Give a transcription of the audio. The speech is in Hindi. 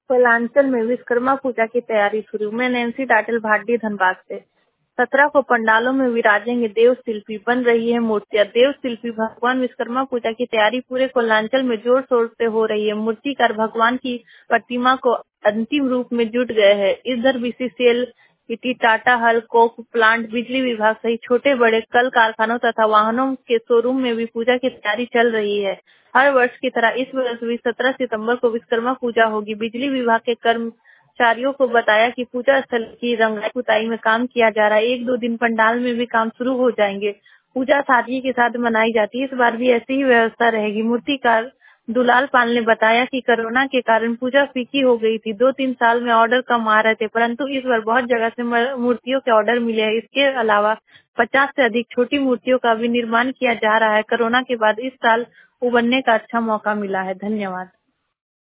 कोयलांचल में विश्वकर्मा पूजा की तैयारी शुरू। मैं नैन्सी टाटिल भाटी धनबाद से। 17 को पंडालों में विराजेंगे देव शिल्पी, बन रही है मूर्तियां। देव शिल्पी भगवान विश्वकर्मा पूजा की तैयारी पूरे कोयलांचल में जोर शोर से हो रही है। मूर्तिकार भगवान की प्रतिमा को अंतिम रूप में जुट गए हैं। इधर बीसीसीएल, इटी, टाटा, हल, कोक प्लांट, बिजली विभाग सहित छोटे बड़े कल कारखानों तथा वाहनों के शोरूम में भी पूजा की तैयारी चल रही है। हर वर्ष की तरह इस वर्ष भी 17 सितंबर को विश्वकर्मा पूजा होगी। बिजली विभाग के कर्मचारियों को बताया कि पूजा स्थल की रंगाई पुताई में काम किया जा रहा है। 1-2 दिन पंडाल में भी काम शुरू हो जाएंगे। पूजा सादगी के साथ मनाई जाती है। इस बार भी ऐसी ही व्यवस्था रहेगी। मूर्तिकार दुलाल पाल ने बताया कि कोरोना के कारण पूजा फीकी हो गई थी। 2-3 साल में ऑर्डर कम आ रहे थे, परंतु इस बार बहुत जगह से मूर्तियों के ऑर्डर मिले हैं। इसके अलावा 50 से अधिक छोटी मूर्तियों का भी निर्माण किया जा रहा है। कोरोना के बाद इस साल उबरने का अच्छा मौका मिला है। धन्यवाद।